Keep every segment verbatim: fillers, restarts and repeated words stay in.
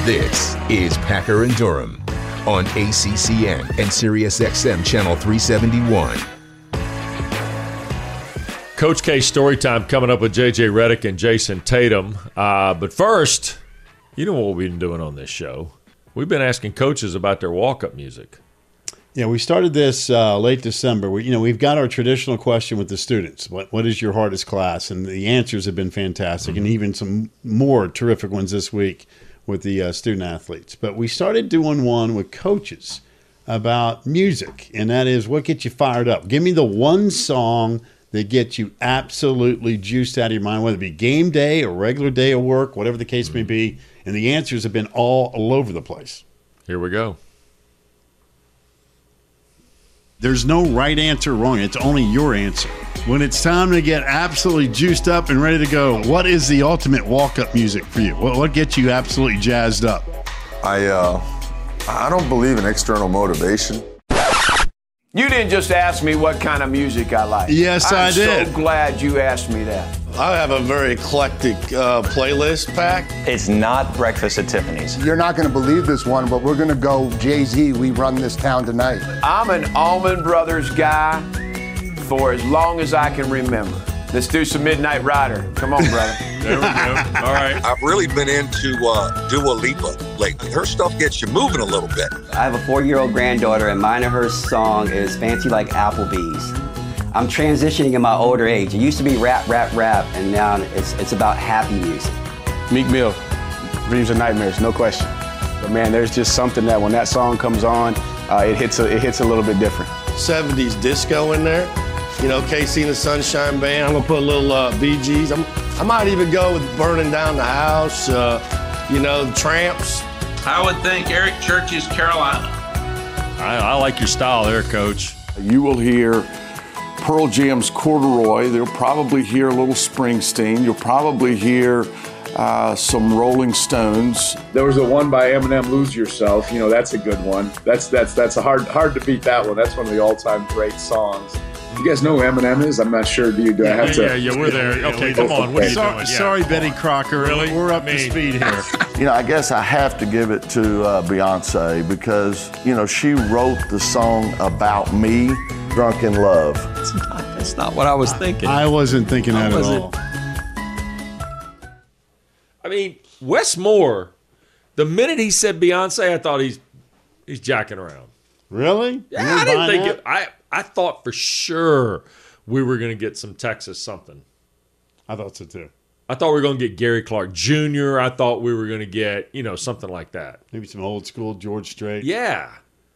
This is Packer and Durham on A C C N and Sirius X M Channel three seventy-one. Coach K Storytime coming up with J J Redick and Jason Tatum. Uh, but first, you know what we've been doing on this show. We've been asking coaches about their walk-up music. Yeah, we started this uh, late December. We, you know, we've got our traditional question with the students. What What is your hardest class? And the answers have been fantastic, mm-hmm. and even some more terrific ones this week with the uh, student athletes. But we started doing one with coaches about music, and that is what gets you fired up. Give me the one song that gets you absolutely juiced out of your mind, whether it be game day or regular day of work, whatever the case mm-hmm. may be. And the answers have been all, all over the place. Here we go. There's no right answer or wrong. It's only your answer. When it's time to get absolutely juiced up and ready to go, what is the ultimate walk-up music for you? What, what gets you absolutely jazzed up? I uh, I don't believe in external motivation. You didn't just ask me what kind of music I like. Yes, I'm I did. I'm so glad you asked me that. I have a very eclectic uh, playlist pack. It's not Breakfast at Tiffany's. You're not going to believe this one, but we're going to go Jay-Z, We Run This Town Tonight. I'm an Allman Brothers guy for as long as I can remember. Let's do some Midnight Rider. Come on, brother. There we go. All right. I've really been into uh, Dua Lipa lately. Her stuff gets you moving a little bit. I have a four-year-old granddaughter, and mine of her song is Fancy Like Applebee's. I'm transitioning in my older age. It used to be rap, rap, rap, and now it's it's about happy music. Meek Mill, Dreams and Nightmares, no question. But man, there's just something that when that song comes on, uh, it hits a, it hits a little bit different. seventies disco in there. You know, K C and the Sunshine Band. I'm gonna put a little uh, Bee Gees. I'm, I might even go with Burning Down the House. Uh, you know, the Tramps. I would think Eric Church's Carolina. I, I like your style there, Coach. You will hear Pearl Jam's Corduroy. They'll probably hear a little Springsteen. You'll probably hear uh, some Rolling Stones. There was a one by Eminem, Lose Yourself. You know, that's a good one. That's that's that's a hard hard to beat that one. That's one of the all-time great songs. You guys know who Eminem is? I'm not sure. Do you? Do I have yeah, to? Yeah, yeah, we're there. Okay, come on. What are you so, doing? Yeah. Sorry, Betty Crocker. Really? We're up I mean, to speed here. You know, I guess I have to give it to uh, Beyonce because, you know, she wrote the song About Me, Drunk in Love. That's not, that's not what I was thinking. I wasn't thinking that at all. I mean, Wes Moore, the minute he said Beyonce, I thought he's he's jacking around. Really? Yeah, I didn't think it. I, I thought for sure we were going to get some Texas something. I thought so too. I thought we were going to get Gary Clark Junior I thought we were going to get, you know, something like that. Maybe some old school George Strait. Yeah.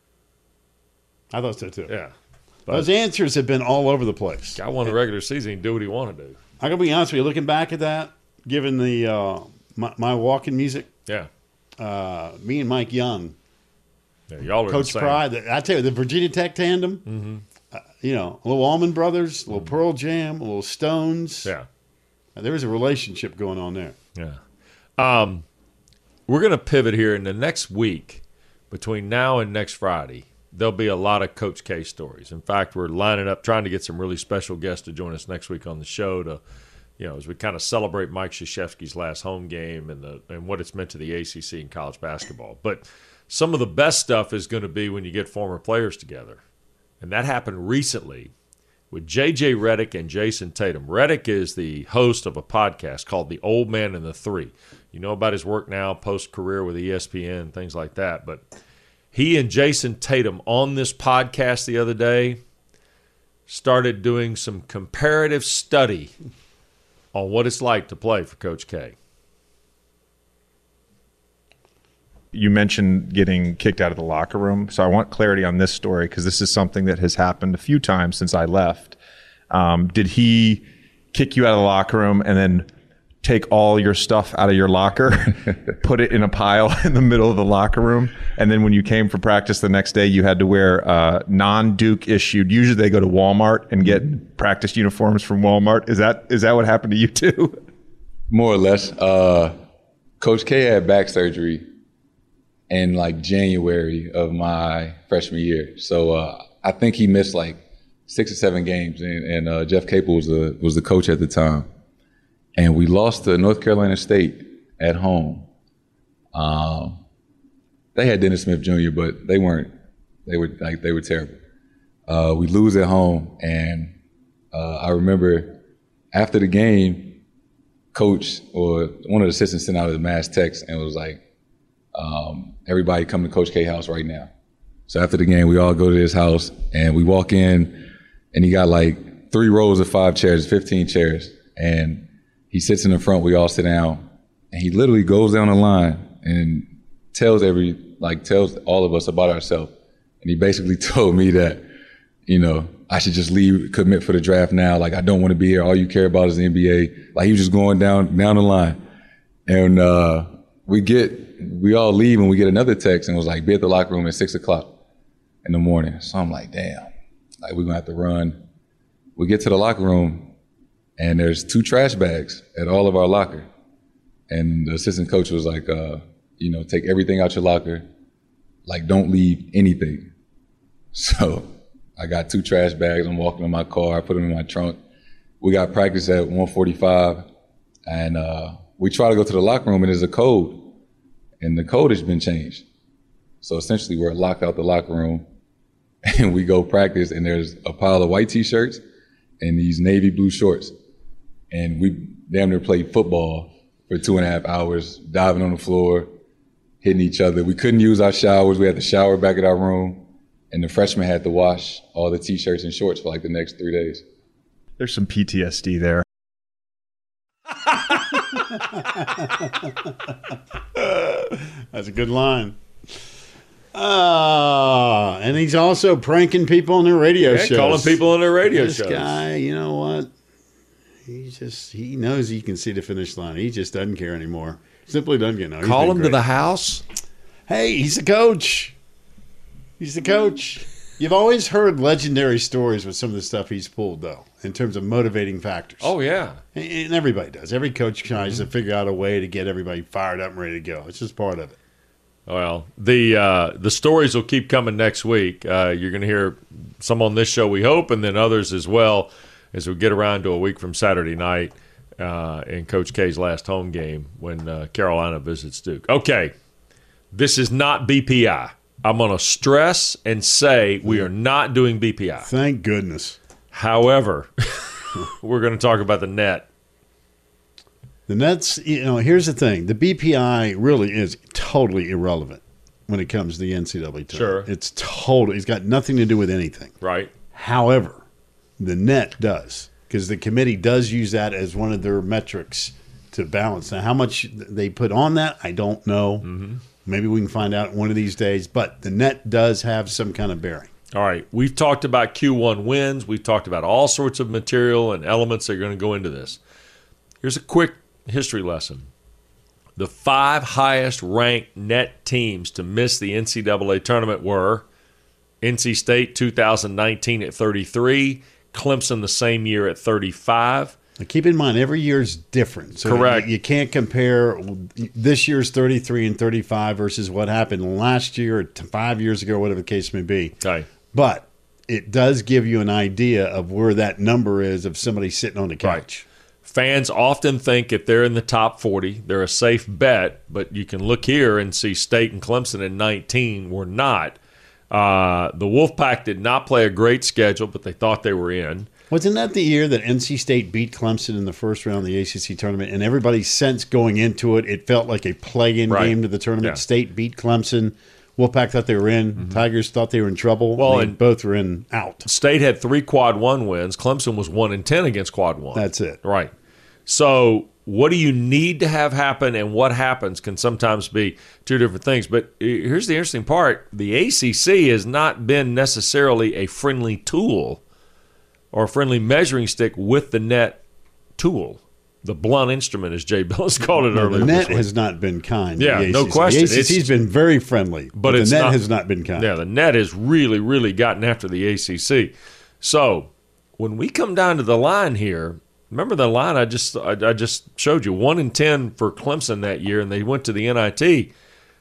I thought so too. Yeah. But those answers have been all over the place. Guy won the regular season. He can do what he want to do. I'm going to be honest with you. Looking back at that, given the uh, my, my walking music, yeah, uh, me and Mike Young, yeah, y'all are Coach Pride. I tell you, the Virginia Tech tandem. Mm-hmm. Uh, you know, a little Allman Brothers, a little mm-hmm. Pearl Jam, a little Stones. Yeah, uh, there was a relationship going on there. Yeah. Um, we're going to pivot here in the next week. Between now and next Friday, there'll be a lot of Coach K stories. In fact, we're lining up, trying to get some really special guests to join us next week on the show to, you know, as we kind of celebrate Mike Krzyzewski's last home game and the and what it's meant to the A C C and college basketball. But some of the best stuff is going to be when you get former players together. And that happened recently with J J Redick and Jason Tatum. Redick is the host of a podcast called The Old Man and the Three. You know about his work now, post-career with E S P N, things like that. But he and Jason Tatum on this podcast the other day started doing some comparative study on what it's like to play for Coach K. You mentioned getting kicked out of the locker room. So I want clarity on this story because this is something that has happened a few times since I left. Um, did he kick you out of the locker room and then take all your stuff out of your locker, put it in a pile in the middle of the locker room, and then when you came for practice the next day, you had to wear uh, non-Duke issued, usually they go to Walmart and get practice uniforms from Walmart. Is that is that what happened to you too? More or less. Uh, Coach K had back surgery in like January of my freshman year. So uh, I think he missed like six or seven games, and, and uh, Jeff Capel was the, was the coach at the time. And we lost to North Carolina State at home. Um, they had Dennis Smith Junior, but they weren't. They were like they were terrible. Uh, we lose at home, and uh, I remember after the game, coach or one of the assistants sent out a mass text and was like, um, "Everybody come to Coach K house right now." So after the game, we all go to his house, and we walk in, and he got like three rows of five chairs, fifteen chairs, and he sits in the front. We all sit down, and he literally goes down the line and tells every like tells all of us about ourselves. And he basically told me that, you know, I should just leave, commit for the draft now. Like, I don't want to be here. All you care about is the N B A. Like, he was just going down down the line. And uh, we get, we all leave, and we get another text, and it was like, be at the locker room at six o'clock in the morning. So I'm like, damn, like, we're going to have to run. We get to the locker room, and there's two trash bags at all of our locker. And the assistant coach was like, uh, you know, take everything out your locker. Like, don't leave anything. So I got two trash bags. I'm walking in my car. I put them in my trunk. We got practice at one forty-five, and uh, we try to go to the locker room, and there's a code, and the code has been changed. So essentially, we're locked out the locker room, and we go practice, and there's a pile of white T-shirts and these navy blue shorts, and we damn near played football for two and a half hours, diving on the floor, hitting each other. We couldn't use our showers. We had to shower back at our room. And the freshmen had to wash all the T-shirts and shorts for like the next three days. There's some P T S D there. That's a good line. Uh, and he's also pranking people on their radio yeah, shows. Calling people on their radio this shows. This guy, you know what? He just, he knows he can see the finish line. He just doesn't care anymore. Simply doesn't get no. Call him great. To the house. Hey, he's the coach. He's the coach. You've always heard legendary stories with some of the stuff he's pulled, though, in terms of motivating factors. Oh, yeah. And, and everybody does. Every coach tries mm-hmm. to figure out a way to get everybody fired up and ready to go. It's just part of it. Well, the uh, the stories will keep coming next week. Uh, you're going to hear some on this show, we hope, and then others as well as we get around to a week from Saturday night uh, in Coach K's last home game when uh, Carolina visits Duke. Okay, this is not B P I. I'm going to stress and say we are not doing B P I. Thank goodness. However, we're going to talk about the net. The net's, you know, here's the thing. The B P I really is totally irrelevant when it comes to the N C double A tournament. Sure. It's totally, it's got nothing to do with anything. Right. However, the net does, because the committee does use that as one of their metrics to balance. Now, how much they put on that, I don't know. Mm-hmm. Maybe we can find out one of these days, but the net does have some kind of bearing. All right. We've talked about Q one wins. We've talked about all sorts of material and elements that are going to go into this. Here's a quick history lesson. The five highest ranked net teams to miss the N C double A tournament were N C State two thousand nineteen at thirty-three, Clemson the same year at thirty-five. Now keep in mind, every year is different. So Correct. You, you can't compare this year's thirty-three and thirty-five versus what happened last year or five years ago, whatever the case may be. Okay. But it does give you an idea of where that number is of somebody sitting on the couch. Right. Fans often think if they're in the top forty, they're a safe bet, but you can look here and see State and Clemson in nineteen were not. Uh, the Wolfpack did not play a great schedule, but they thought they were in. Wasn't that the year that N C State beat Clemson in the first round of the A C C tournament? And everybody sensed going into it, it felt like a play-in right. game to the tournament. Yeah. State beat Clemson. Wolfpack thought they were in. Mm-hmm. Tigers thought they were in trouble. Well, they and both were in out. State had three quad one wins. Clemson was one and ten against quad one. That's it. Right. So what do you need to have happen and what happens can sometimes be two different things. But here's the interesting part. The A C C has not been necessarily a friendly tool or a friendly measuring stick with the net tool. The blunt instrument, as Jay Billis called it no, earlier. The net has not been kind. Yeah, to the no A C C. question. The A C C's it's, been very friendly, but, but the net not, has not been kind. Yeah, the net has really, really gotten after the A C C. So when we come down to the line here, remember the line I just I, I just showed you, one in ten for Clemson that year, and they went to the N I T.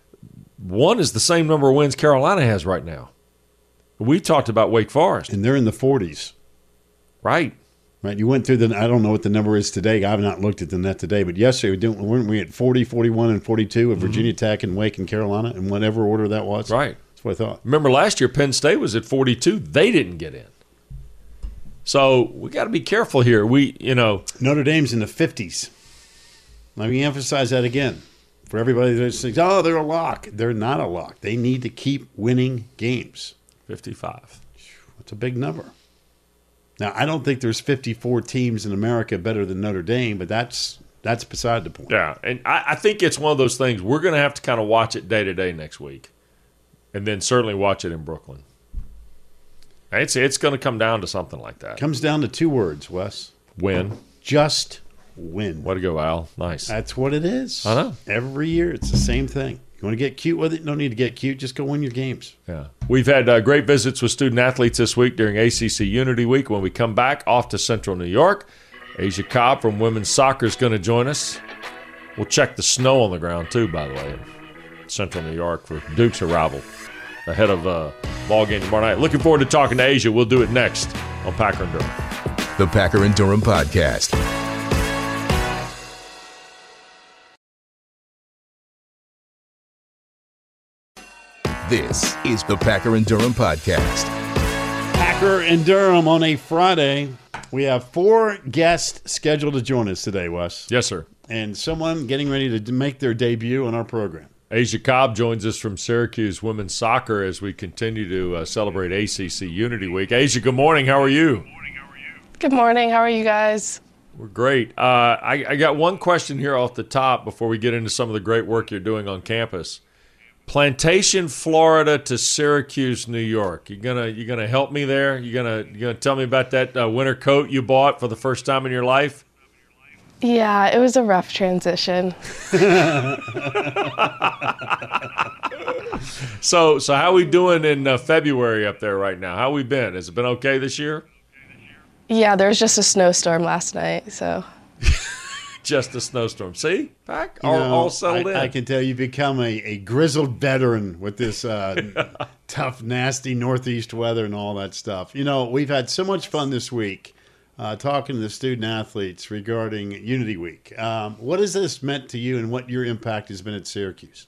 One is the same number of wins Carolina has right now. We talked about Wake Forest. And they're in the forties. Right. Right, you went through the. I don't know what the number is today. I've not looked at the net today, but yesterday we didn't, weren't we at forty, forty-one, and forty-two with mm-hmm. Virginia Tech and Wake and Carolina in whatever order that was? Right, that's what I thought. Remember last year Penn State was at forty-two. They didn't get in, so we got to be careful here. We, you know, Notre Dame's in the fifties. Let me emphasize that again for everybody that thinks, "Oh, they're a lock." They're not a lock. They need to keep winning games. fifty-five. That's a big number. Now, I don't think there's fifty-four teams in America better than Notre Dame, but that's that's beside the point. Yeah, and I, I think it's one of those things we're going to have to kind of watch it day to day next week, and then certainly watch it in Brooklyn. It's it's going to come down to something like that. Comes down to two words, Wes. Win. Just win. Way to go, Al. Nice. That's what it is. I know. Every year, it's the same thing. You want to get cute with it? No need to get cute. Just go win your games. Yeah. We've had uh, great visits with student athletes this week during A C C Unity Week. When we come back, off to Central New York. Asia Cobb from women's soccer is going to join us. We'll check the snow on the ground, too, by the way, in Central New York for Duke's arrival ahead of uh, ball game tomorrow night. Looking forward to talking to Asia. We'll do it next on Packer and Durham. The Packer and Durham Podcast. This is the Packer and Durham Podcast. Packer and Durham on a Friday. We have four guests scheduled to join us today, Wes. Yes, sir. And someone getting ready to make their debut on our program. Asia Cobb joins us from Syracuse Women's Soccer as we continue to uh, celebrate A C C Unity Week. Asia, good morning. How are you? Good morning. How are you guys? We're great. Uh, I, I got one question here off the top before we get into some of the great work you're doing on campus. Plantation, Florida to Syracuse, New York. You gonna you gonna help me there? You gonna you gonna tell me about that uh, winter coat you bought for the first time in your life? Yeah, it was a rough transition. so so how we doing in uh, February up there right now? How we been? Has it been okay this year? Yeah, there was just a snowstorm last night, so. Just a snowstorm. See, Pack, You all, know, all settled I, in. I can tell you've become a, a grizzled veteran with this uh, tough, nasty northeast weather and all that stuff. You know, we've had so much fun this week uh, talking to the student athletes regarding Unity Week. Um, what has this meant to you and what your impact has been at Syracuse?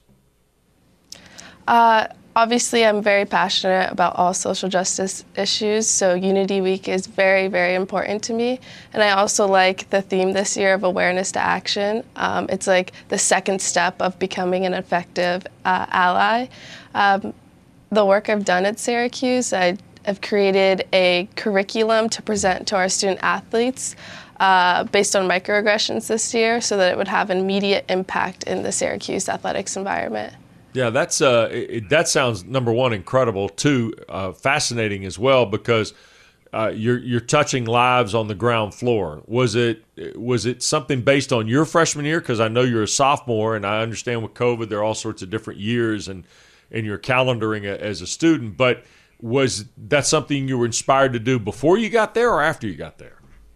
Uh, obviously, I'm very passionate about all social justice issues, so Unity Week is very, very important to me. And I also like the theme this year of awareness to action. Um, it's like the second step of becoming an effective uh, ally. Um, the work I've done at Syracuse, I have created a curriculum to present to our student athletes uh, based on microaggressions this year so that it would have an immediate impact in the Syracuse athletics environment. Yeah, that's uh, it, that sounds, number one, incredible. Two, uh, fascinating as well because uh, you're you're touching lives on the ground floor. Was it was it something based on your freshman year? Because I know you're a sophomore, and I understand with COVID there are all sorts of different years and in your calendaring as a student. But was that something you were inspired to do before you got there or after you got there?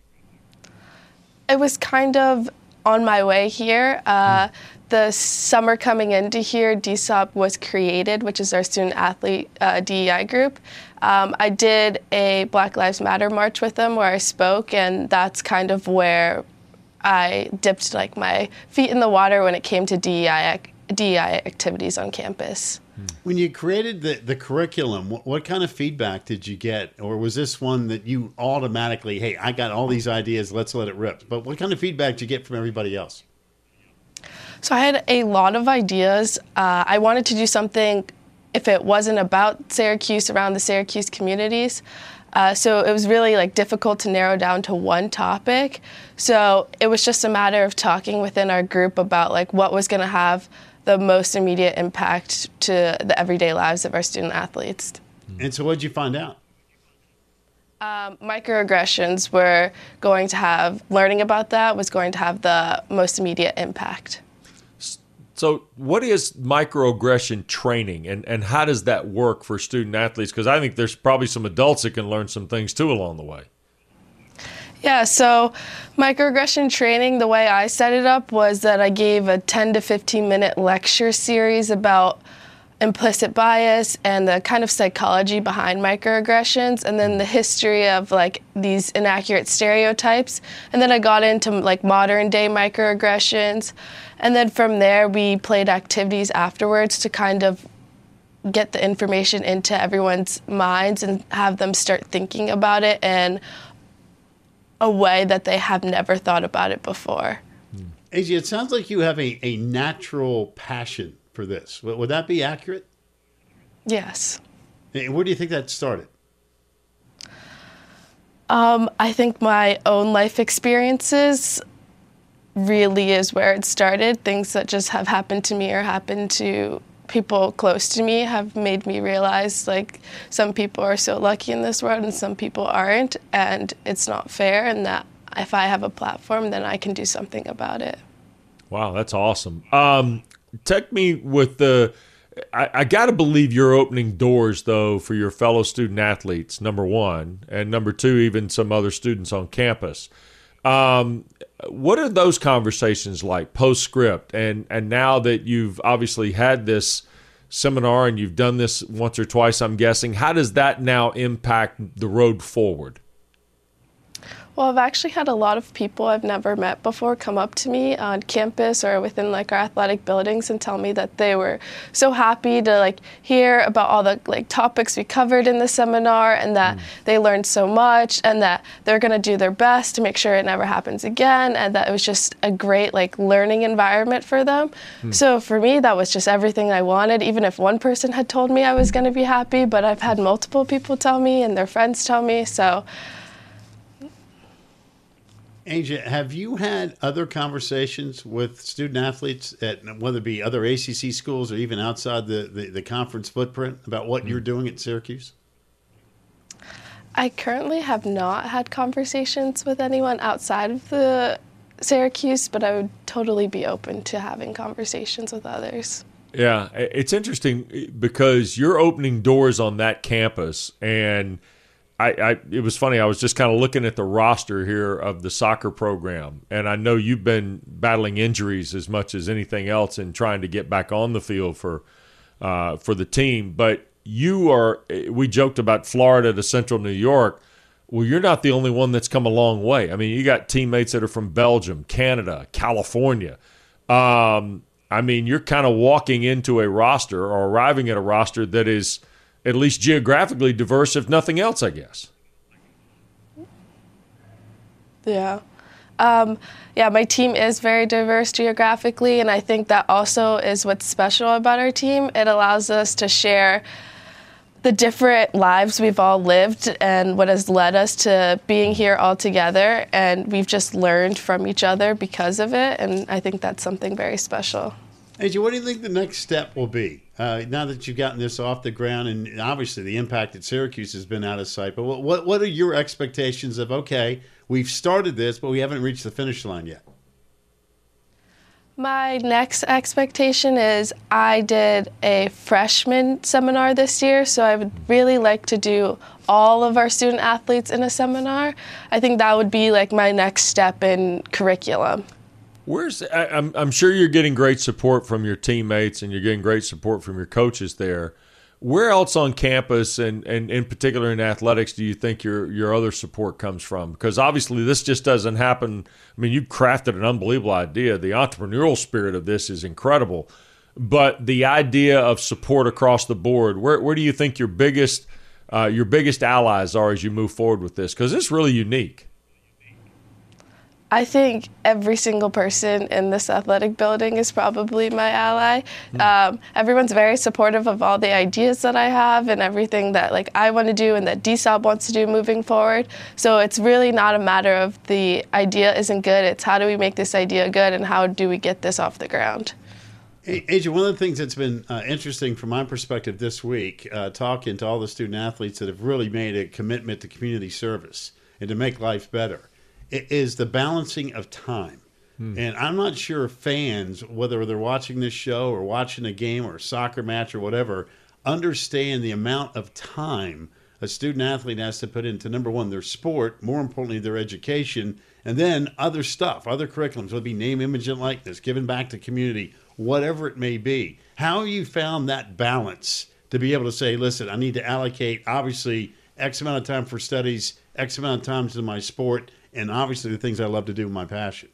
It was kind of on my way here. Uh, mm. The summer coming into here, D S O P was created, which is our student athlete uh, D E I group. Um, I did a Black Lives Matter march with them where I spoke, and that's kind of where I dipped like my feet in the water when it came to D E I, D E I activities on campus. When you created the, the curriculum, what, what kind of feedback did you get? Or was this one that you automatically, hey, I got all these ideas, let's let it rip. But what kind of feedback did you get from everybody else? So I had a lot of ideas. Uh, I wanted to do something, if it wasn't about Syracuse, around the Syracuse communities. Uh, so it was really like difficult to narrow down to one topic. So it was just a matter of talking within our group about like what was going to have the most immediate impact to the everyday lives of our student athletes. And so what did you find out? Um, microaggressions were going to have, learning about that was going to have the most immediate impact. So what is microaggression training, and, and how does that work for student athletes? Because I think there's probably some adults that can learn some things too along the way. Yeah, so microaggression training, the way I set it up was that I gave a ten to fifteen minute lecture series about implicit bias and the kind of psychology behind microaggressions, and then the history of like these inaccurate stereotypes. And then I got into like modern day microaggressions. And then from there, we played activities afterwards to kind of get the information into everyone's minds and have them start thinking about it in a way that they have never thought about it before. A J, it sounds like you have a, a natural passion for this. Would, would that be accurate? Yes. And where do you think that started? Um, I think my own life experiences really is where it started. Things that just have happened to me or happened to people close to me have made me realize like some people are so lucky in this world and some people aren't, and it's not fair, and that if I have a platform, then I can do something about it. Wow, that's awesome. Um, take me with the, I, I got to believe you're opening doors, though, for your fellow student athletes, number one, and number two, even some other students on campus. Um, what are those conversations like postscript? And, and now that you've obviously had this seminar and you've done this once or twice, I'm guessing, how does that now impact the road forward? Well, I've actually had a lot of people I've never met before come up to me on campus or within like our athletic buildings and tell me that they were so happy to like hear about all the like topics we covered in the seminar, and that mm. they learned so much, and that they're going to do their best to make sure it never happens again, and that it was just a great like learning environment for them. Mm. So for me, that was just everything I wanted, even if one person had told me I was going to be happy, but I've had multiple people tell me and their friends tell me, so A J, have you had other conversations with student athletes at whether it be other A C C schools or even outside the, the, the conference footprint about what mm. you're doing at Syracuse? I currently have not had conversations with anyone outside of the Syracuse, but I would totally be open to having conversations with others. Yeah, it's interesting because you're opening doors on that campus, and I, I, it was funny. I was just kind of looking at the roster here of the soccer program, and I know you've been battling injuries as much as anything else and trying to get back on the field for uh, for the team. But you are – we joked about Florida to Central New York. Well, you're not the only one that's come a long way. I mean, you got teammates that are from Belgium, Canada, California. Um, I mean, you're kind of walking into a roster or arriving at a roster that is – at least geographically diverse, if nothing else, I guess. Yeah. Um, yeah, my team is very diverse geographically, and I think that also is what's special about our team. It allows us to share the different lives we've all lived and what has led us to being here all together, and we've just learned from each other because of it, and I think that's something very special. A J, what do you think the next step will be? Uh, now that you've gotten this off the ground, and obviously the impact at Syracuse has been out of sight, but what, what what are your expectations of, okay, we've started this, but we haven't reached the finish line yet? My next expectation is I did a freshman seminar this year, so I would really like to do all of our student athletes in a seminar. I think that would be like my next step in curriculum. Where's I, I'm I'm sure you're getting great support from your teammates and you're getting great support from your coaches there. Where else on campus and, and in particular in athletics do you think your your other support comes from? Because obviously this just doesn't happen. I mean, you've crafted an unbelievable idea. The entrepreneurial spirit of this is incredible. But the idea of support across the board, where where do you think your biggest uh, your biggest allies are as you move forward with this? Because it's really unique. I think every single person in this athletic building is probably my ally. Mm. Um, everyone's very supportive of all the ideas that I have and everything that like I want to do and that D S O B wants to do moving forward. So it's really not a matter of the idea isn't good. It's how do we make this idea good and how do we get this off the ground? Hey, A J, one of the things that's been uh, interesting from my perspective this week, uh, talking to all the student athletes that have really made a commitment to community service and to make life better, is the balancing of time. Hmm. And I'm not sure fans, whether they're watching this show or watching a game or a soccer match or whatever, understand the amount of time a student athlete has to put into, number one, their sport, more importantly, their education, and then other stuff, other curriculums, whether it be name, image, and likeness, giving back to community, whatever it may be. How have you found that balance to be able to say, listen, I need to allocate, obviously, X amount of time for studies, X amount of time to my sport, and obviously the things I love to do, my passion?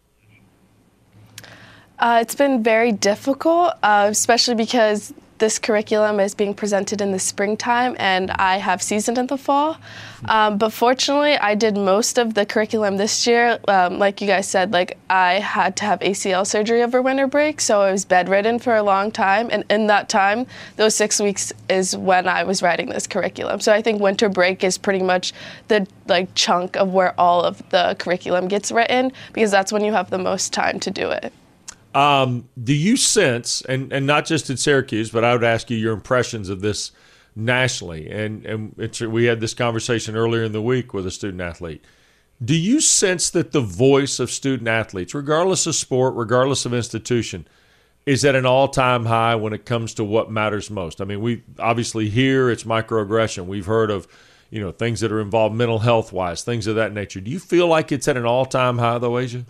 Uh, it's been very difficult, uh, especially because this curriculum is being presented in the springtime and I have season in the fall. Um, but fortunately, I did most of the curriculum this year. Um, like you guys said, like I had to have A C L surgery over winter break, so I was bedridden for a long time. And in that time, those six weeks is when I was writing this curriculum. So I think winter break is pretty much the like chunk of where all of the curriculum gets written, because that's when you have the most time to do it. Um, do you sense, and, and not just at Syracuse, but I would ask you your impressions of this nationally, and, and it's, we had this conversation earlier in the week with a student athlete. Do you sense that the voice of student athletes, regardless of sport, regardless of institution, is at an all-time high when it comes to what matters most? I mean, we obviously hear it's microaggression. We've heard of, you know, things that are involved mental health-wise, things of that nature. Do you feel like it's at an all-time high, though, Asia?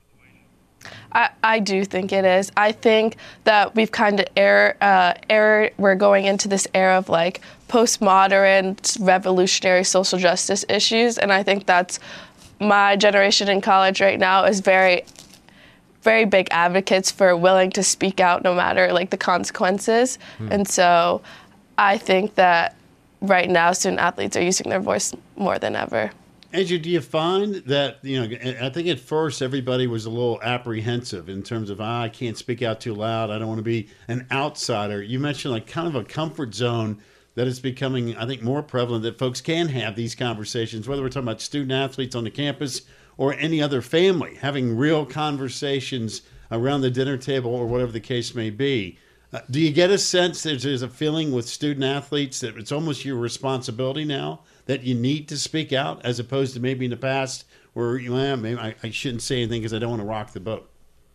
I, I do think it is. I think that we've kind of error, uh, error, we're going into this era of like postmodern, revolutionary social justice issues. And I think that's my generation in college right now is very, very big advocates for willing to speak out no matter like the consequences. Hmm. And so I think that right now student athletes are using their voice more than ever. Andrew, do you find that, you know, I think at first everybody was a little apprehensive in terms of, ah, I can't speak out too loud, I don't want to be an outsider. You mentioned like kind of a comfort zone that is becoming, I think, more prevalent, that folks can have these conversations, whether we're talking about student athletes on the campus or any other family, having real conversations around the dinner table or whatever the case may be. Uh, do you get a sense that there's a feeling with student athletes that it's almost your responsibility now that you need to speak out, as opposed to maybe in the past where you know, maybe I, I shouldn't say anything because I don't want to rock the boat?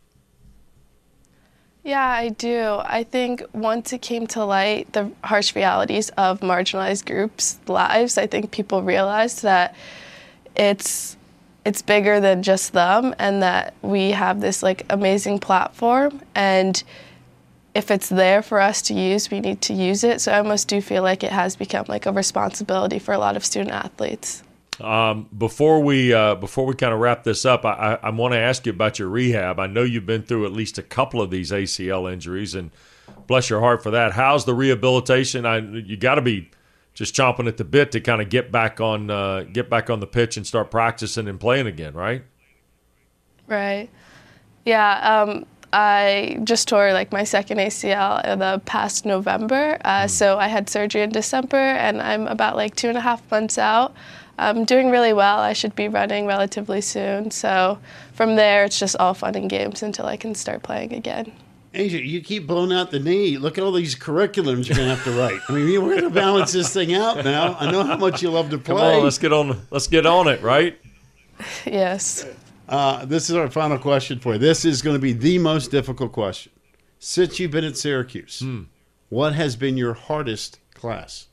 Yeah, I do. I think once it came to light, the harsh realities of marginalized groups' lives, I think people realized that it's it's bigger than just them, and that we have this like amazing platform, and if it's there for us to use, we need to use it. So I almost do feel like it has become like a responsibility for a lot of student athletes. Um, before we uh, before we kind of wrap this up, I, I, I want to ask you about your rehab. I know you've been through at least a couple of these A C L injuries, and bless your heart for that. How's the rehabilitation? I, you got to be just chomping at the bit to kind of get back on uh, get back on the pitch and start practicing and playing again, right? Right. Yeah. Um, I just tore like my second A C L in the past November. Uh, mm. So I had surgery in December, and I'm about like two and a half months out. I'm doing really well. I should be running relatively soon. So from there, it's just all fun and games until I can start playing again. Asia, you keep blowing out the knee. Look at all these curriculums you're gonna have to write. I mean, we're gonna balance this thing out now. I know how much you love to play. Come on, let's get on. Let's get on it, right? Yes. Uh, this is our final question for you. This is going to be the most difficult question. Since you've been at Syracuse, hmm. what has been your hardest class?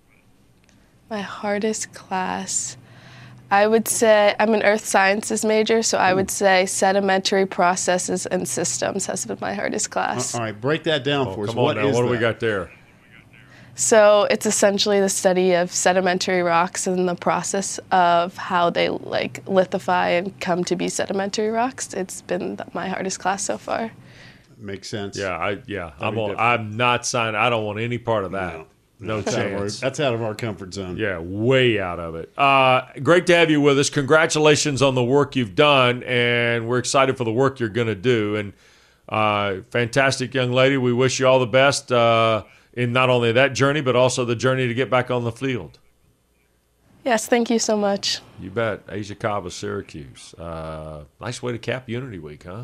My hardest class, I would say, I'm an earth sciences major, so I would say sedimentary processes and systems has been my hardest class. All right, break that down oh, for us. Come on what now, is what that? do we got there? So it's essentially the study of sedimentary rocks and the process of how they like lithify and come to be sedimentary rocks. It's been my hardest class so far. Makes sense. Yeah, I yeah, I'm on, I'm not signing. I don't want any part of that. No, no that's chance. Out our, that's out of our comfort zone. Yeah, way out of it. Uh, great to have you with us. Congratulations on the work you've done, and we're excited for the work you're going to do. And uh, fantastic young lady. We wish you all the best. Uh, in not only that journey, but also the journey to get back on the field. Yes, thank you so much. You bet. Asia Cobb of Syracuse. Uh, nice way to cap Unity Week, huh?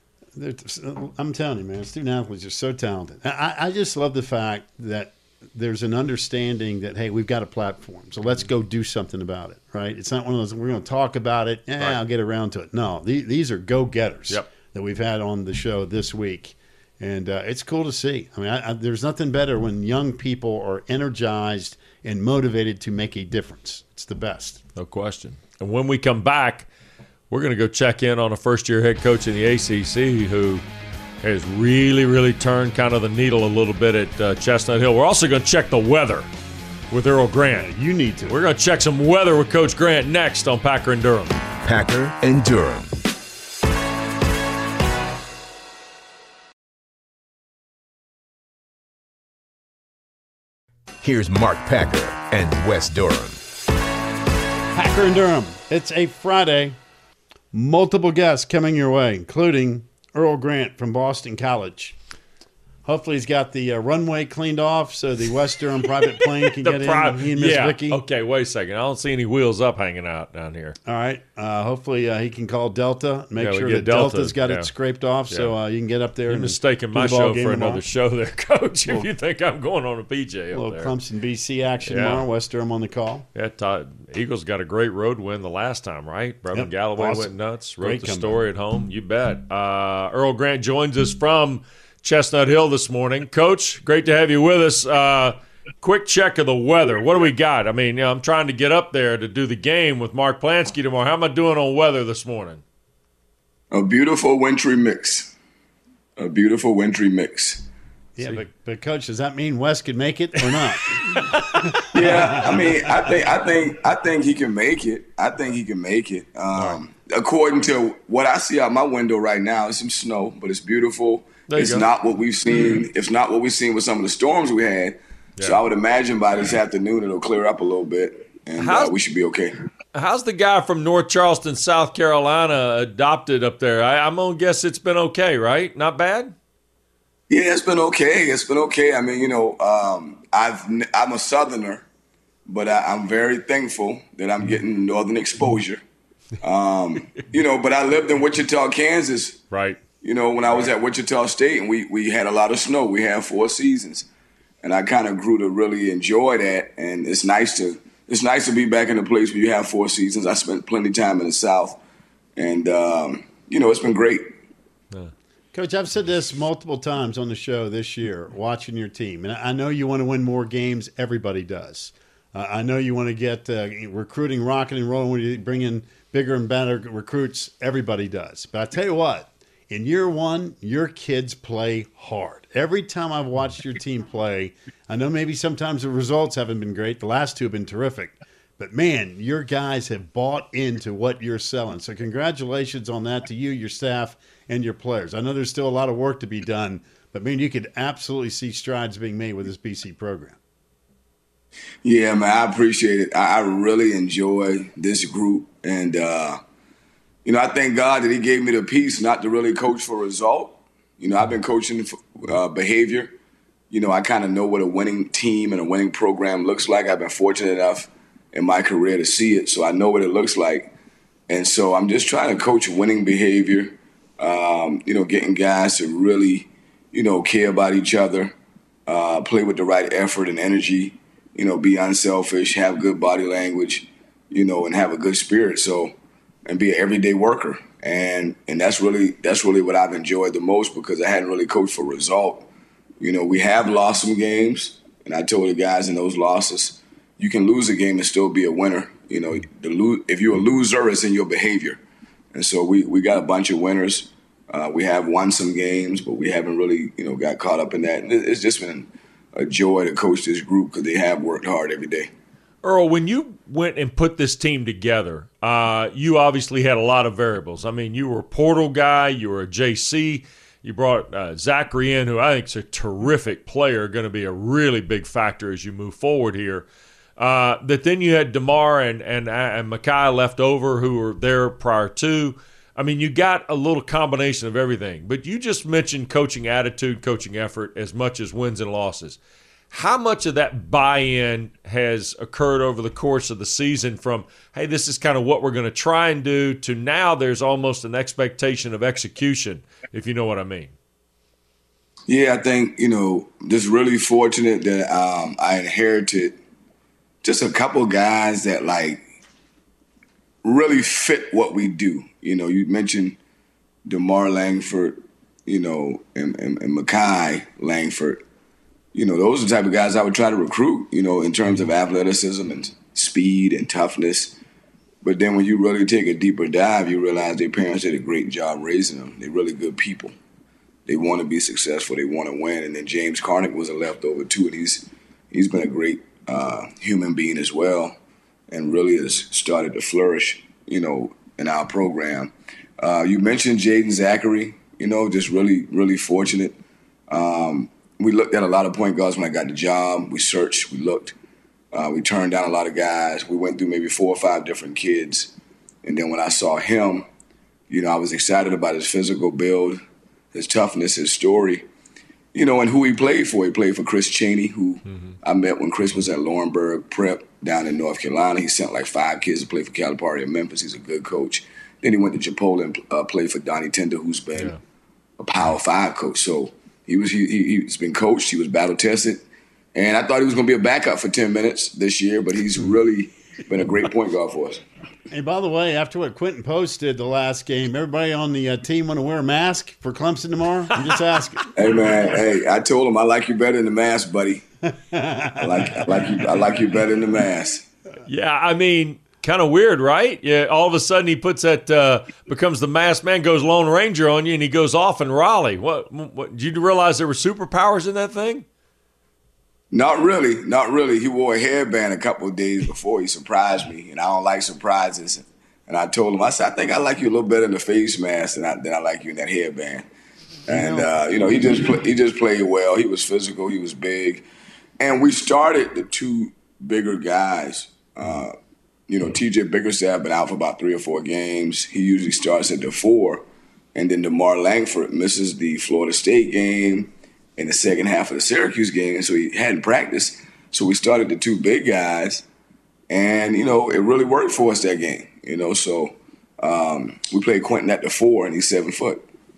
I'm telling you, man, student athletes are so talented. I, I just love the fact that there's an understanding that, hey, we've got a platform, so let's go do something about it, right? It's not one of those, we're going to talk about it, yeah, right. I'll get around to it. No, these, these are go-getters yep. that we've had on the show this week. And uh, it's cool to see. I mean, I, I, there's nothing better when young people are energized and motivated to make a difference. It's the best. No question. And when we come back, we're going to go check in on a first-year head coach in the A C C who has really, really turned kind of the needle a little bit at uh, Chestnut Hill. We're also going to check the weather with Earl Grant. Yeah, you need to. We're going to check some weather with Coach Grant next on Packer and Durham. Packer and Durham. Here's Mark Packer and Wes Durham. Packer and Durham. It's a Friday. Multiple guests coming your way, including Earl Grant from Boston College. Hopefully he's got the uh, runway cleaned off so the West Durham private plane can get pri- in. He and Miss yeah. Vicky. Okay, wait a second. I don't see any wheels up hanging out down here. All right. Uh, hopefully uh, he can call Delta, make yeah, sure that Delta. Delta's got yeah. it scraped off yeah. so uh, you can get up there. You're and mistaking my show for another show there, Coach, if you think I'm going on a P J a up little there. Clemson B C action yeah. tomorrow. West Durham on the call. Yeah, Todd, Eagles got a great road win the last time, right? Brevin yep. Galloway awesome. went nuts, wrote Great the comeback. story at home. You bet. Uh, Earl Grant joins us from Chestnut Hill this morning. Coach, great to have you with us. Uh, quick check of the weather. What do we got? I mean, you know, I'm trying to get up there to do the game with Mark Plansky tomorrow. How am I doing on weather this morning? A beautiful wintry mix. A beautiful wintry mix. Yeah, but, but Coach, does that mean Wes could make it or not? yeah, I mean, I think, I think, I think he can make it. I think he can make it. Um, right. According to what I see out my window right now, it's some snow, but it's beautiful. It's go. not what we've seen. It's not what we've seen with some of the storms we had. Yeah. So I would imagine by this afternoon it'll clear up a little bit, and uh, we should be okay. How's the guy from North Charleston, South Carolina, adopted up there? I, I'm gonna guess it's been okay, right? Not bad. Yeah, it's been okay. It's been okay. I mean, you know, um, I've I'm a Southerner, but I, I'm very thankful that I'm getting Northern exposure. Um, you know, but I lived in Wichita, Kansas. Right. You know, when I was at Wichita State, and we, we had a lot of snow. We had four seasons, and I kind of grew to really enjoy that. And it's nice to it's nice to be back in a place where you have four seasons. I spent plenty of time in the South, and um, you know, it's been great. Yeah. Coach, I've said this multiple times on the show this year, watching your team, and I know you want to win more games. Everybody does. Uh, I know you want to get uh, recruiting rocking and rolling when you bring in bigger and better recruits. Everybody does. But I tell you what. In year one, your kids play hard. Every time I've watched your team play, I know maybe sometimes the results haven't been great. The last two have been terrific. But, man, your guys have bought into what you're selling. So congratulations on that to you, your staff, and your players. I know there's still a lot of work to be done, but, man, you could absolutely see strides being made with this B C program. Yeah, man, I appreciate it. I, I really enjoy this group. And, uh, you know, I thank God that he gave me the peace not to really coach for result. You know, I've been coaching for uh, behavior. You know, I kind of know what a winning team and a winning program looks like. I've been fortunate enough in my career to see it, so I know what it looks like. And so I'm just trying to coach winning behavior, um, you know, getting guys to really, you know, care about each other, uh, play with the right effort and energy, you know, be unselfish, have good body language, you know, and have a good spirit. So, and be an everyday worker. And and that's really that's really what I've enjoyed the most because I hadn't really coached for result. You know, we have lost some games, and I told the guys in those losses, you can lose a game and still be a winner. You know, the lo- if you're a loser, it's in your behavior. And so we, we got a bunch of winners. Uh, we have won some games, but we haven't really, you know, got caught up in that. And it's just been a joy to coach this group because they have worked hard every day. Earl, when you went and put this team together, uh, you obviously had a lot of variables. I mean, you were a portal guy, you were a J C, you brought uh, Zachary in, who I think is a terrific player, going to be a really big factor as you move forward here. Uh, that then you had DeMar and and and Mekhi left over, who were there prior to. I mean, you got a little combination of everything. But you just mentioned coaching attitude, coaching effort, as much as wins and losses. How much of that buy-in has occurred over the course of the season from, hey, this is kind of what we're going to try and do, to now there's almost an expectation of execution, if you know what I mean? Yeah, I think, you know, just really fortunate that um, I inherited just a couple guys that, like, really fit what we do. You know, you mentioned DeMar Langford, you know, and, and, and Mekhi Langford. You know, those are the type of guys I would try to recruit, you know, in terms of athleticism and speed and toughness. But then when you really take a deeper dive, you realize their parents did a great job raising them. They're really good people. They want to be successful. They want to win. And then James Carnick was a leftover too, and he's he's been a great uh, human being as well, and really has started to flourish, you know, in our program. Uh, you mentioned Jaden Zachary. You know, just really, really fortunate. Um, we looked at a lot of point guards when I got the job. We searched, we looked, uh, we turned down a lot of guys. We went through maybe four or five different kids. And then when I saw him, you know, I was excited about his physical build, his toughness, his story, you know, and who he played for. He played for Chris Chaney, who mm-hmm. I met when Chris was at Laurinburg Prep down in North Carolina. He sent like five kids to play for Calipari in Memphis. He's a good coach. Then he went to Chipola and uh, played for Donnie Tender, who's been yeah. a Power Five coach. So he was he, he, he's been coached. He was battle tested, and I thought he was going to be a backup for ten minutes this year, but he's really been a great point guard for us. Hey, by the way, after what Quentin Post did the last game, everybody on the uh, team want to wear a mask for Clemson tomorrow? I'm just asking. Hey man, hey, I told him I like you better than the mask, buddy. I like I like you I like you better than the mask. Yeah, I mean. Kind of weird, right? Yeah. All of a sudden, he puts that uh, becomes the masked man, goes Lone Ranger on you, and he goes off in Raleigh. What? What? Did you realize there were superpowers in that thing? Not really, not really. He wore a hairband a couple of days before. He surprised me, and I don't like surprises. And I told him, I said, I think I like you a little better in the face mask than I, than I like you in that hairband. And uh, you know, he just play, he just played well. He was physical. He was big, and we started the two bigger guys. Uh, You know, T J Bickerstaff been out for about three or four games. He usually starts at the four. And then DeMar Langford misses the Florida State game and the second half of the Syracuse game. And so he hadn't practiced. So we started the two big guys. And, you know, it really worked for us that game. You know, so um, we played Quentin at the four, and he's seven foot.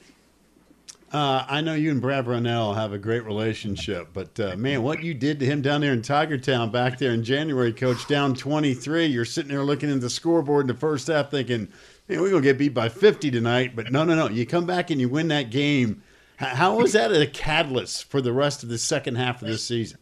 Uh, I know you and Brad Brownell have a great relationship, but, uh, man, what you did to him down there in Tiger Town back there in January, Coach, down twenty-three, you're sitting there looking at the scoreboard in the first half thinking, man, we're going to get beat by fifty tonight. But no, no, no. You come back and you win that game. How was that a catalyst for the rest of the second half of this season?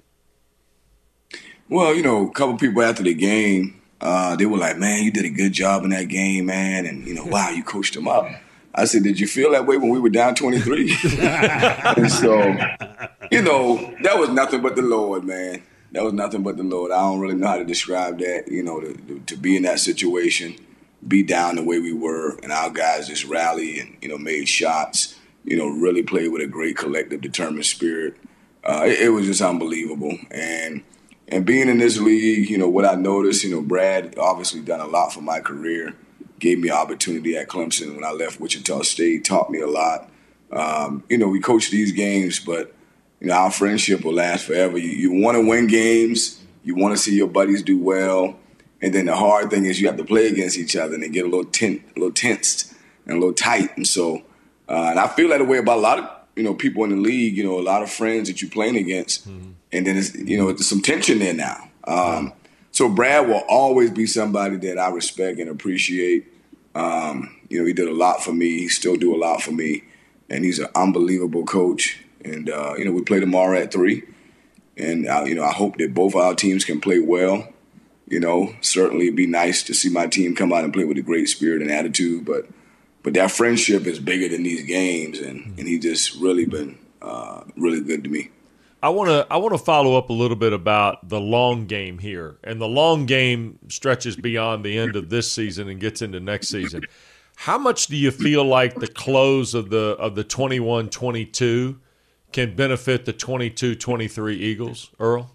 Well, you know, a couple people after the game, uh, they were like, man, you did a good job in that game, man. And, you know, wow, you coached them up. I said, did you feel that way when we were down twenty-three? And so, you know, that was nothing but the Lord, man. That was nothing but the Lord. I don't really know how to describe that, you know, to, to be in that situation, be down the way we were, and our guys just rallied and, you know, made shots, you know, really played with a great collective, determined spirit. Uh, it, it was just unbelievable. And and being in this league, you know, what I noticed, you know, Brad obviously done a lot for my career. Gave me opportunity at Clemson when I left Wichita State, taught me a lot. Um, you know, we coach these games, but, you know, our friendship will last forever. You, you want to win games. You want to see your buddies do well. And then the hard thing is you have to play against each other, and they get a little, ten, a little tensed and a little tight. And so, uh, and I feel that way about a lot of, you know, people in the league, you know, a lot of friends that you're playing against. Mm-hmm. And then, it's, you know, there's some tension there now. Um, so Brad will always be somebody that I respect and appreciate. Um, you know, he did a lot for me. He still do a lot for me. And he's an unbelievable coach. And, uh, you know, we play tomorrow at three. And, uh, you know, I hope that both our teams can play well. You know, certainly it'd be nice to see my team come out and play with a great spirit and attitude. But but that friendship is bigger than these games. And, and he just really been uh, really good to me. I want to I want to follow up a little bit about the long game here, and the long game stretches beyond the end of this season and gets into next season. How much do you feel like the close of the of the twenty-one twenty-two can benefit the twenty-two twenty-three Eagles, Earl?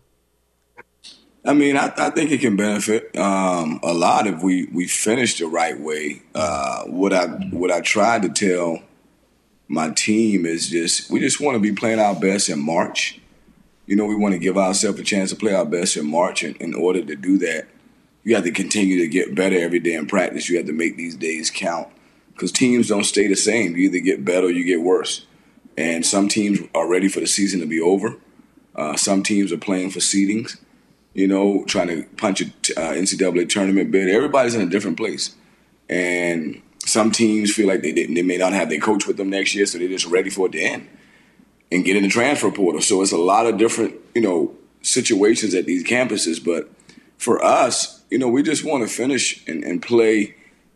I mean, I, I think it can benefit um, a lot if we, we finish the right way. Uh, what I what I tried to tell my team is just we just want to be playing our best in March. You know, we want to give ourselves a chance to play our best in March. And in order to do that, you have to continue to get better every day in practice. You have to make these days count because teams don't stay the same. You either get better or you get worse. And some teams are ready for the season to be over. Uh, some teams are playing for seedings, you know, trying to punch an uh, N C double A tournament bid. Everybody's in a different place. And some teams feel like they didn't, they may not have their coach with them next year, so they're just ready for it to end and get in the transfer portal. So it's a lot of different, you know, situations at these campuses. But for us, you know, we just want to finish and, and play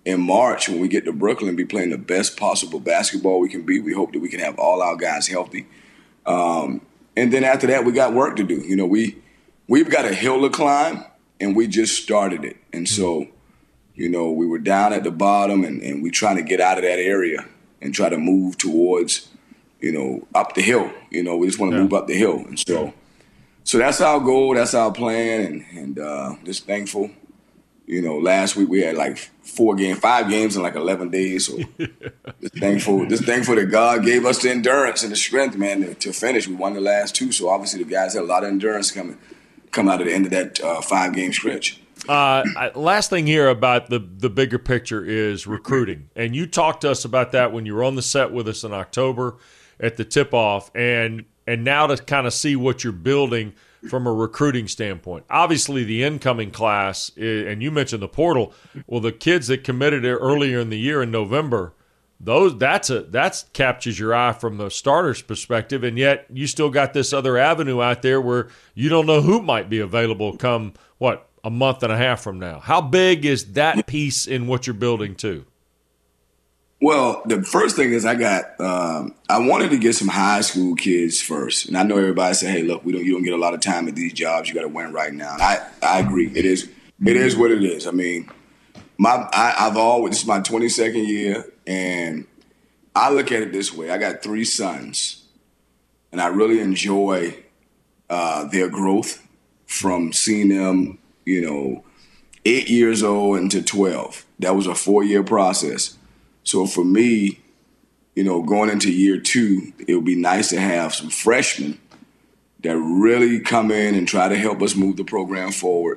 in March, when we get to Brooklyn, be playing the best possible basketball we can be. We hope that we can have all our guys healthy. Um, and then after that, we got work to do. You know, we, we've got a hill to climb, and we just started it. And so, you know, we were down at the bottom, and, and we're trying to get out of that area and try to move towards, you know, up the hill. You know, we just want to yeah. move up the hill. And so so that's our goal. That's our plan. And, and uh, just thankful. You know, last week we had like four games, five games in like eleven days. So just thankful, just thankful that God gave us the endurance and the strength, man, to, to finish. We won the last two. So obviously the guys had a lot of endurance coming, come out at the end of that uh, five-game stretch. Uh, last thing here about the the bigger picture is recruiting, and you talked to us about that when you were on the set with us in October at the tip-off, and and now to kind of see what you're building from a recruiting standpoint. Obviously, the incoming class, and you mentioned the portal. Well, the kids that committed earlier in the year in November, those that's a that's captures your eye from the starter's perspective, and yet you still got this other avenue out there where you don't know who might be available come what. a month and a half from now. How big is that piece in what you're building too? Well, the first thing is I got, um, I wanted to get some high school kids first. And I know everybody say, hey, look, we don't, you don't get a lot of time at these jobs. You got to win right now. And I, I agree. It is, it is what it is. I mean, my, I, I've always, this is my twenty-second year, and I look at it this way. I got three sons, and I really enjoy uh, their growth from seeing them, you know, eight years old into twelve. That was a four-year process. So for me, you know, going into year two, it would be nice to have some freshmen that really come in and try to help us move the program forward,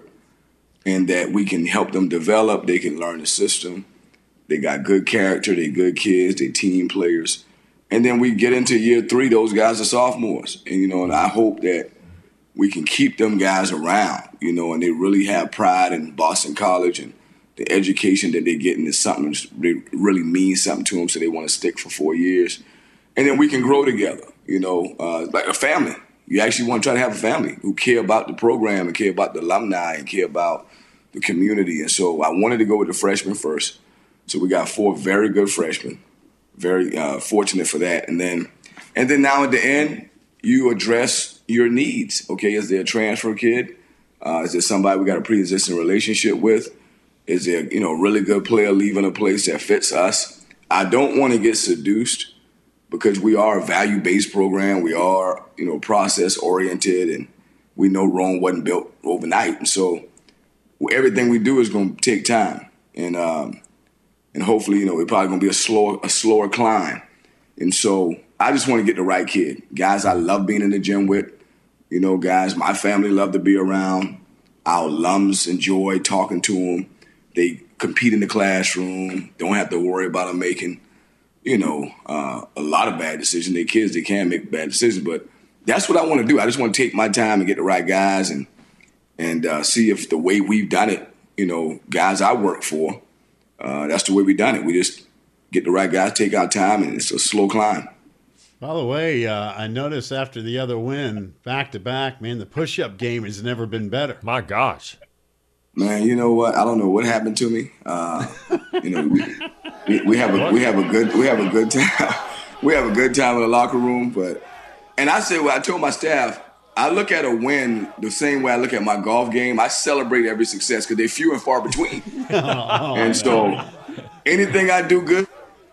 and that we can help them develop. They can learn the system. They got good character. They good kids. They team players. And then we get into year three, those guys are sophomores. And, you know, and I hope that we can keep them guys around, you know, and they really have pride in Boston College, and the education that they're getting is something that really means something to them, so they want to stick for four years. And then we can grow together, you know, uh, like a family. You actually want to try to have a family who care about the program and care about the alumni and care about the community. And so I wanted to go with the freshmen first. So we got four very good freshmen, very uh, fortunate for that. And then, and then now at the end, you address your needs. Okay, is there a transfer kid? Uh, is there somebody we got a pre-existing relationship with? Is there, you know, a really good player leaving a place that fits us? I don't want to get seduced, because we are a value-based program. We are, you know, process-oriented, and we know Rome wasn't built overnight. And so everything we do is going to take time. And um, and hopefully, you know, it's probably going to be a slower, a slower climb. And so I just want to get the right kid. Guys I love being in the gym with, you know, guys my family love to be around. Our alums enjoy talking to them. They compete in the classroom. Don't have to worry about them making, you know, uh, a lot of bad decisions. They're kids. They can make bad decisions. But that's what I want to do. I just want to take my time and get the right guys, and and uh, see if the way we've done it, you know, guys I work for, uh, that's the way we've done it. We just get the right guys, take our time, and it's a slow climb. By the way, uh, I noticed after the other win, back-to-back, man, the push-up game has never been better. My gosh. Man, you know what? I don't know what happened to me. Uh, you know, we, we, we have a we have a good we have a good time. We have a good time in the locker room. But and I said, well, I told my staff, I look at a win the same way I look at my golf game. I celebrate every success because they're few and far between. oh, and so, anything I do good,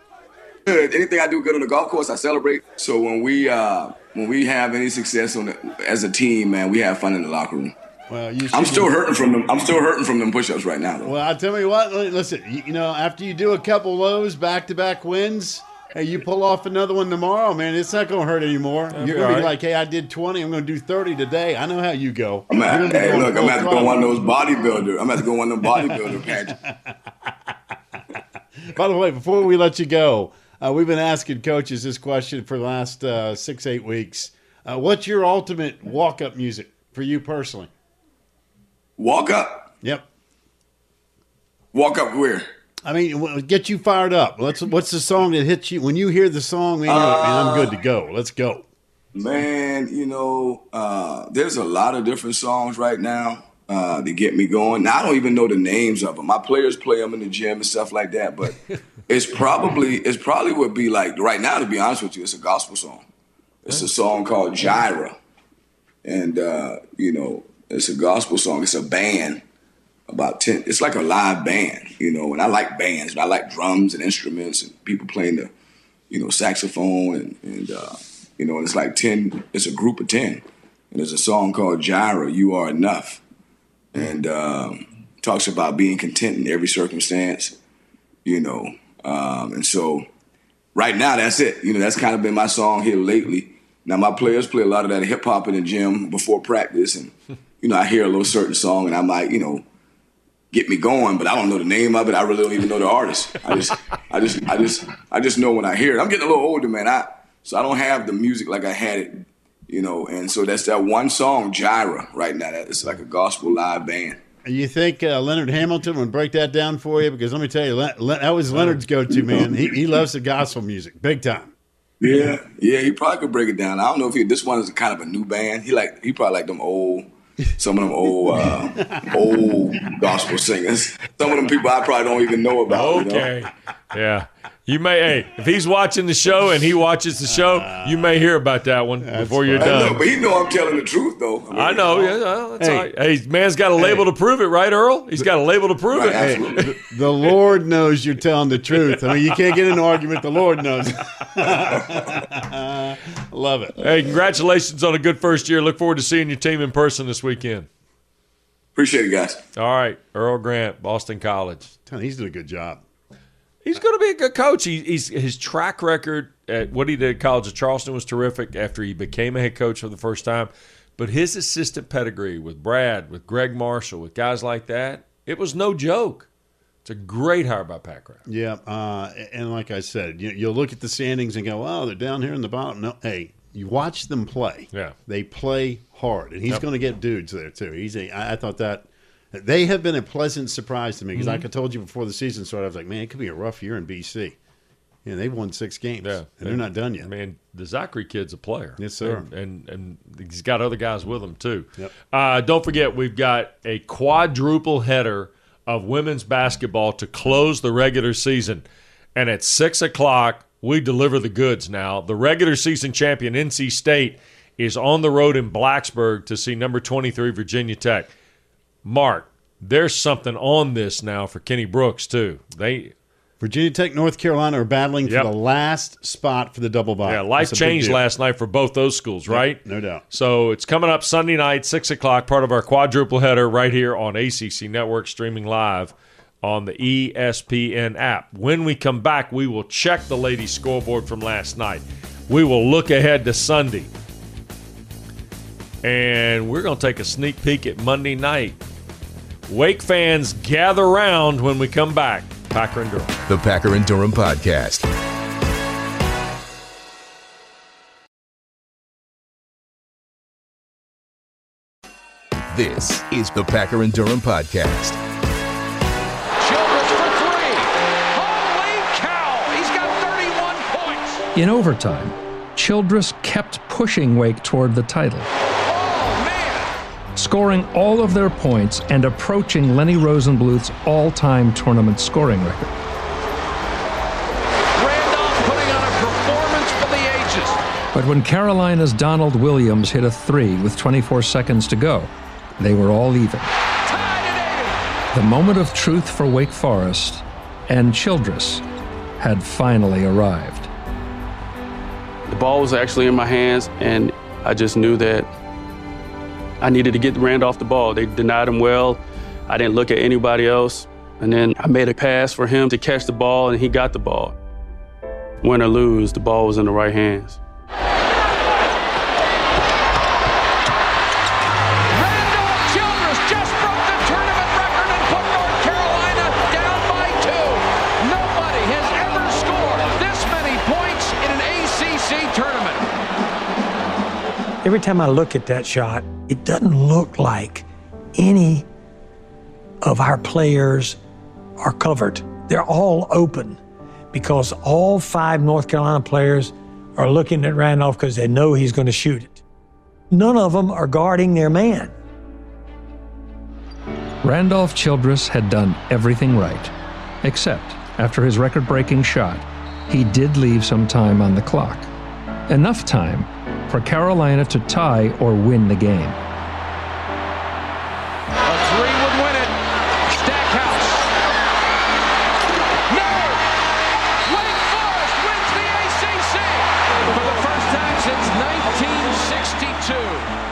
good, anything I do good on the golf course, I celebrate. So when we uh, when we have any success on the, as a team, man, we have fun in the locker room. Well, you I'm still hurting from them. I'm still hurting from them push-ups right now, though. Well, I tell you what. Listen, you, you know, after you do a couple of those back-to-back wins, hey, you pull off another one tomorrow, man. It's not going to hurt anymore. That'd You're going to be right. like, hey, I did twenty. I'm going to do thirty today. I know how you go. I'm at, hey, look, I'm going to go one of those bodybuilder. I'm going to go one of them bodybuilder pageants. By the way, before we let you go, uh, we've been asking coaches this question for the last uh, six, eight weeks. Uh, what's your ultimate walk-up music for you personally? Walk up? Yep. Walk up where? I mean, get you fired up. What's what's the song that hits you when you hear the song? Man, you're like, man, I'm good to go. Let's go. Man, you know, uh, there's a lot of different songs right now. uh, to get me going. Now, I don't even know the names of them. My players play them in the gym and stuff like that, but it's probably it's probably would be like, right now, to be honest with you, it's a gospel song. It's a song called Jireh. And, uh, you know, it's a gospel song. It's a band, about ten. It's like a live band, you know, and I like bands. And I like drums and instruments and people playing the, you know, saxophone. And, and uh, you know, and it's like ten. It's a group of ten. And there's a song called Jireh, You Are Enough. And um, talks about being content in every circumstance, you know. Um, and so right now, that's it. You know, that's kind of been my song here lately. Now, my players play a lot of that hip-hop in the gym before practice. And, you know, I hear a little certain song and I might, you know, get me going, but I don't know the name of it. I really don't even know the artist. I just, I just, I just, I just know when I hear it. I'm getting a little older, man. I So I don't have the music like I had it. You know, and so that's that one song, Jireh, right now. It's like a gospel live band. You think uh, Leonard Hamilton would break that down for you? Because let me tell you, Le- Le- that was Leonard's go-to, man. He he loves the gospel music, big time. Yeah, yeah, he probably could break it down. I don't know if he, this one is kind of a new band. He like he probably like them old, some of them old, uh, old gospel singers. Some of them people I probably don't even know about. Okay, you know? Yeah. You may, hey, if he's watching the show and he watches the show, uh, you may hear about that one before you're done. Know, but he know I'm telling the truth, though. I, mean, I know. Yeah, well, that's hey, all right. Hey, man's got a label hey, to prove it, right, Earl? He's got a label to prove right, it. Absolutely. Hey, the Lord knows you're telling the truth. I mean, you can't get in an argument. The Lord knows. Love it. Hey, congratulations on a good first year. Look forward to seeing your team in person this weekend. Appreciate it, guys. All right. Earl Grant, Boston College. He's doing a good job. He's going to be a good coach. He, he's his track record at what he did at College of Charleston was terrific after he became a head coach for the first time. But his assistant pedigree with Brad, with Greg Marshall, with guys like that, it was no joke. It's a great hire by Pat Crowd. Yeah, uh, and like I said, you, you'll look at the standings and go, "Oh, they're down here in the bottom." No, hey, you watch them play. Yeah, they play hard, and he's yep. going to get dudes there too. He's a. I, I thought that. They have been a pleasant surprise to me because, mm-hmm. like I told you before the season started, I was like, man, it could be a rough year in B C. Yeah, they've won six games, yeah, and they, they're not done yet. Man, the Zachary kid's a player. Yes, sir. And and, and he's got other guys with him, too. Yep. Uh, don't forget, we've got a quadruple header of women's basketball to close the regular season. And at six o'clock, we deliver the goods now. The regular season champion, N C State, is on the road in Blacksburg to see number twenty-three, Virginia Tech. Mark, there's something on this now for Kenny Brooks, too. They Virginia Tech, North Carolina are battling yep. for the last spot for the double bye. Yeah, life changed last night for both those schools, right? Yep, no doubt. So it's coming up Sunday night, six o'clock, part of our quadruple header right here on A C C Network, streaming live on the E S P N app. When we come back, we will check the ladies' scoreboard from last night. We will look ahead to Sunday. And we're going to take a sneak peek at Monday night. Wake fans, gather round when we come back. Packer and Durham. The Packer and Durham Podcast. This is the Packer and Durham Podcast. Childress for three. Holy cow! He's got thirty-one points. In overtime, Childress kept pushing Wake toward the title. Scoring all of their points and approaching Lenny Rosenbluth's all-time tournament scoring record. Randolph putting on a performance for the ages. But when Carolina's Donald Williams hit a three with twenty-four seconds to go, they were all even. The moment of truth for Wake Forest and Childress had finally arrived. The ball was actually in my hands, and I just knew that I needed to get Randolph the ball. They denied him well. I didn't look at anybody else. And then I made a pass for him to catch the ball, and he got the ball. Win or lose, the ball was in the right hands. Randolph Childress just broke the tournament record and put North Carolina down by two. Nobody has ever scored this many points in an A C C tournament. Every time I look at that shot, it doesn't look like any of our players are covered. They're all open because all five North Carolina players are looking at Randolph because they know he's going to shoot it. None of them are guarding their man. Randolph Childress had done everything right, except after his record-breaking shot, he did leave some time on the clock. Enough time for Carolina to tie or win the game. A three would win it. Stackhouse. No! Wake Forest wins the A C C for the first time since nineteen sixty-two.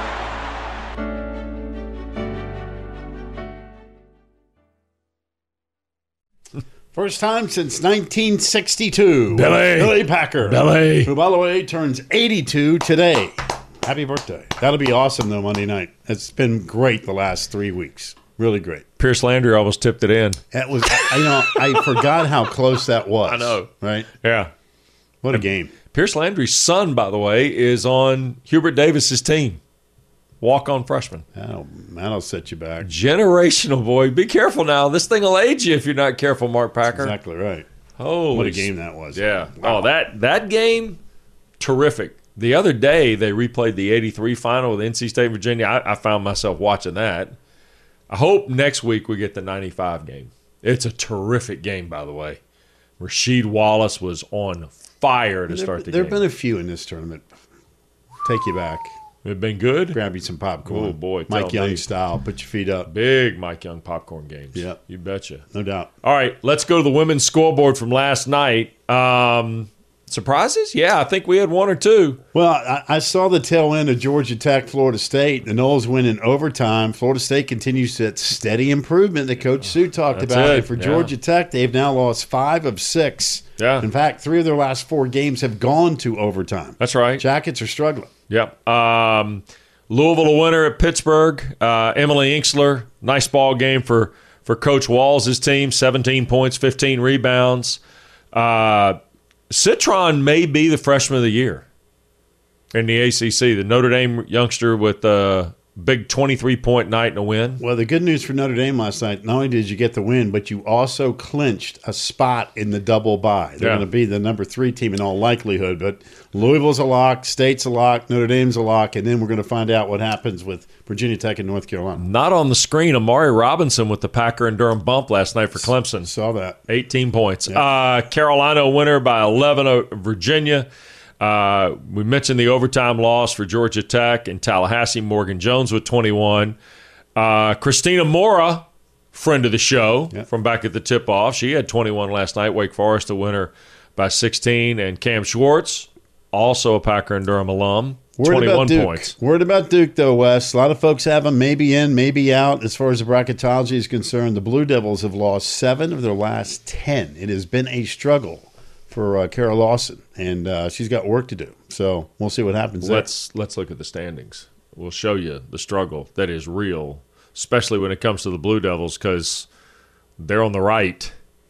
First time since nineteen sixty-two. Billy. Billy Packer. Billy. Who, by the way, turns eighty-two today. Happy birthday. That'll be awesome, though, Monday night. It's been great the last three weeks. Really great. Pierce Landry almost tipped it in. That was, I you know, I forgot how close that was. I know. Right? Yeah. What a game. Pierce Landry's son, by the way, is on Hubert Davis's team. Walk-on freshman. That'll, that'll set you back. Generational, boy. Be careful now. This thing will age you if you're not careful, Mark Packer. That's exactly right. Oh, what a game that was. Yeah. Wow. Oh, that, that game, terrific. The other day, they replayed the eighty-three final with N C State, Virginia. I, I found myself watching that. I hope next week we get the ninety-five game. It's a terrific game, by the way. Rasheed Wallace was on fire to there, start the there game. There have been a few in this tournament. Take you back. It's been good. Grab you some popcorn. Oh, boy. Mike Young me. style. Put your feet up. Big Mike Young popcorn games. Yeah. You betcha. No doubt. All right, let's go to the women's scoreboard from last night. Um, surprises? Yeah, I think we had one or two. Well, I, I saw the tail end of Georgia Tech, Florida State. The Noles win in overtime. Florida State continues that steady improvement that Coach Sue talked That's about. it. And for Yeah. Georgia Tech, they've now lost five of six. Yeah. In fact, three of their last four games have gone to overtime. That's right. Jackets are struggling. Yep. Um, Louisville a winner at Pittsburgh. Uh, Emily Inksler, nice ball game for, for Coach Walls' team, seventeen points, fifteen rebounds. Uh, Citron may be the freshman of the year in the A C C. The Notre Dame youngster with a big twenty-three point night and a win. Well, the good news for Notre Dame last night, not only did you get the win, but you also clinched a spot in the double bye. They're Yeah. going to be the number three team in all likelihood, but Louisville's a lock, State's a lock, Notre Dame's a lock, and then we're going to find out what happens with Virginia Tech and North Carolina. Not on the screen, Amari Robinson with the Packer and Durham bump last night for Clemson. Saw that. eighteen points. Yeah. Uh, Carolina a winner by eleven over Virginia. Uh, we mentioned the overtime loss for Georgia Tech and Tallahassee. Morgan Jones with twenty-one. Uh, Christina Mora, friend of the show Yep. from back at the tip-off. She had twenty-one last night. Wake Forest a winner by sixteen. And Cam Schwartz, also a Packer and Durham alum, Word twenty-one about Duke. points. Word about Duke, though, Wes. A lot of folks have them maybe in, maybe out. As far as the bracketology is concerned, the Blue Devils have lost seven of their last ten. It has been a struggle for uh, Kara Lawson, and uh, she's got work to do. So we'll see what happens there. Let's let's look at the standings. We'll show you the struggle that is real, especially when it comes to the Blue Devils, because they're on the right.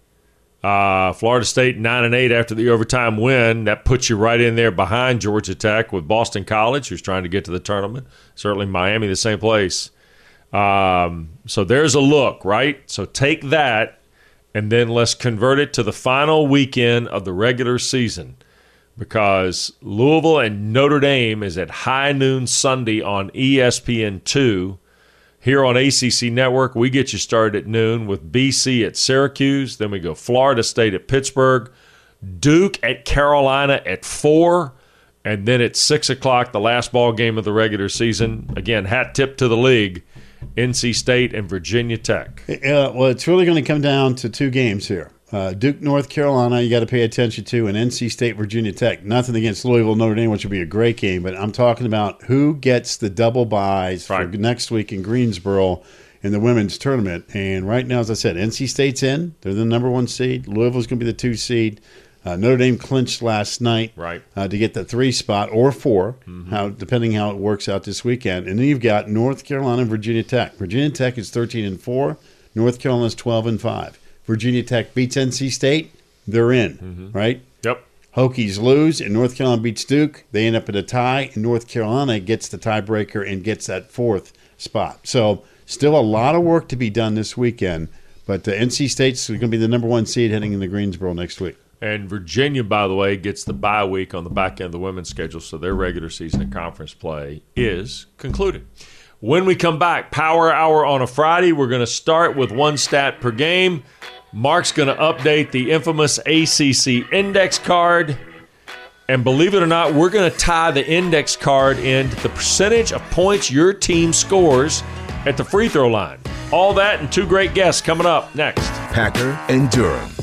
Uh, Florida State nine and eight after the overtime win. That puts you right in there behind Georgia Tech with Boston College, who's trying to get to the tournament. Certainly Miami, the same place. Um, so there's a look, right? So take that, and then let's convert it to the final weekend of the regular season, because Louisville and Notre Dame is at high noon Sunday on E S P N two. Here on A C C Network, we get you started at noon with B C at Syracuse. Then we go Florida State at Pittsburgh, Duke at Carolina at four, and then at six o'clock, the last ball game of the regular season. Again, hat tip to the league, N C State and Virginia Tech. Uh, well, it's really going to come down to two games here. Uh, Duke, North Carolina, you got to pay attention to, and N C State, Virginia Tech. Nothing against Louisville, Notre Dame, which would be a great game, but I'm talking about who gets the double buys Right. for next week in Greensboro in the women's tournament. And right now, as I said, N C State's in. They're the number one seed. Louisville's going to be the two seed. Uh, Notre Dame clinched last night Right. uh, to get the three spot or four, how depending how it works out this weekend. And then you've got North Carolina and Virginia Tech. Virginia Tech is thirteen and four. North Carolina is twelve and five. Virginia Tech beats N C State, they're in, right? Yep. Hokies lose, and North Carolina beats Duke. They end up at a tie, and North Carolina gets the tiebreaker and gets that fourth spot. So still a lot of work to be done this weekend, but uh, N C State's going to be the number one seed heading into Greensboro next week. And Virginia, by the way, gets the bye week on the back end of the women's schedule, so their regular season of conference play is concluded. When we come back, Power Hour on a Friday, we're going to start with one stat per game. Mark's going to update the infamous A C C index card. And believe it or not, we're going to tie the index card into the percentage of points your team scores at the free throw line. All that and two great guests coming up next. Packer and Durham